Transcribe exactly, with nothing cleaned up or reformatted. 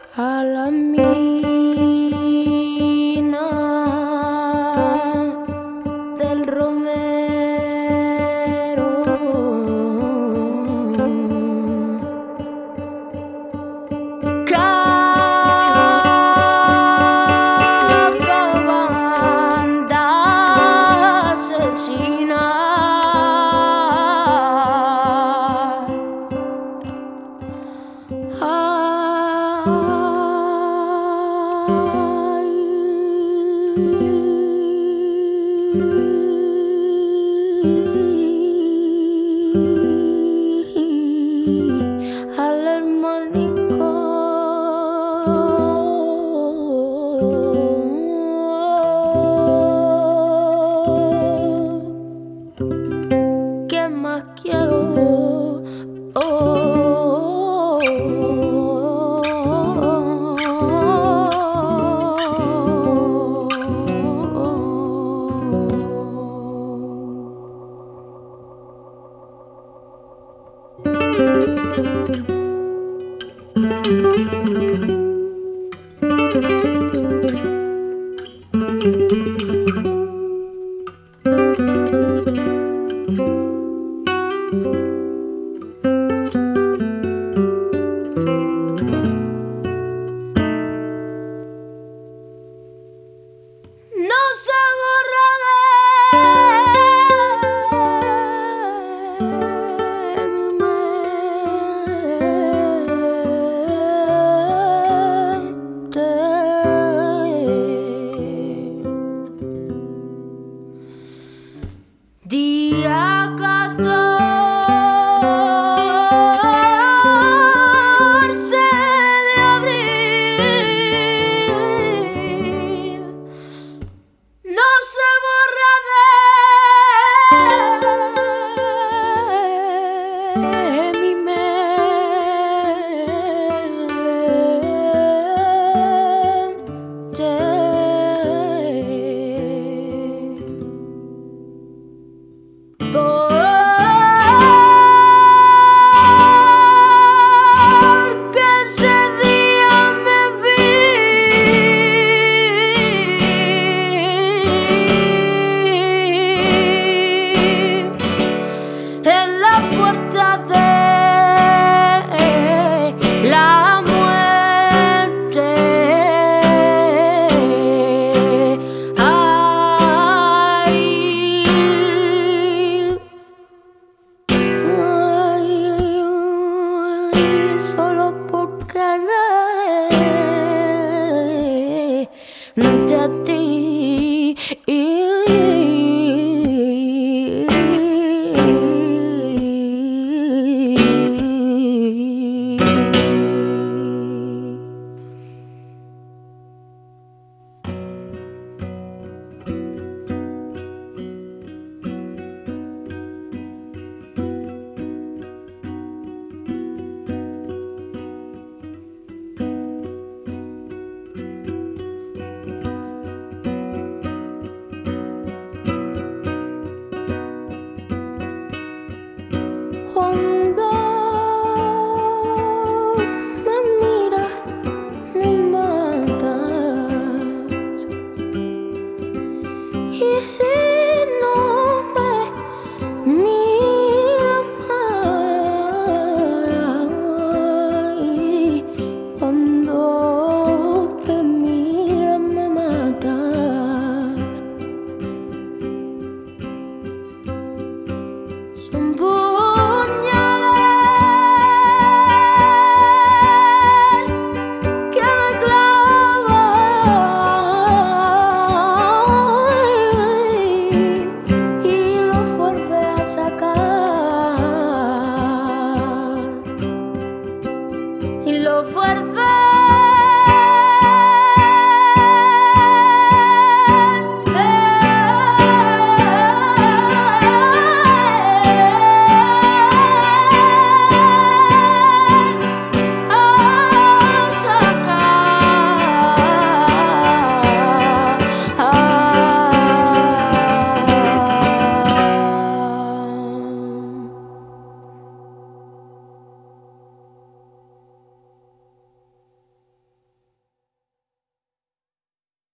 a la mina del Romero. Cada banda asesina. Al hermanico ¿qué más quiero? Oh, no se borra de mi mente. Día catorce de abril, no se borra de mi mente. Porque ese día me vi en la puerta de la muerte. Ay, solo por quererte a ti. Cuando me miras, me matas. Y si no me miras más, cuando me miras, me matas. Son y lo fuerte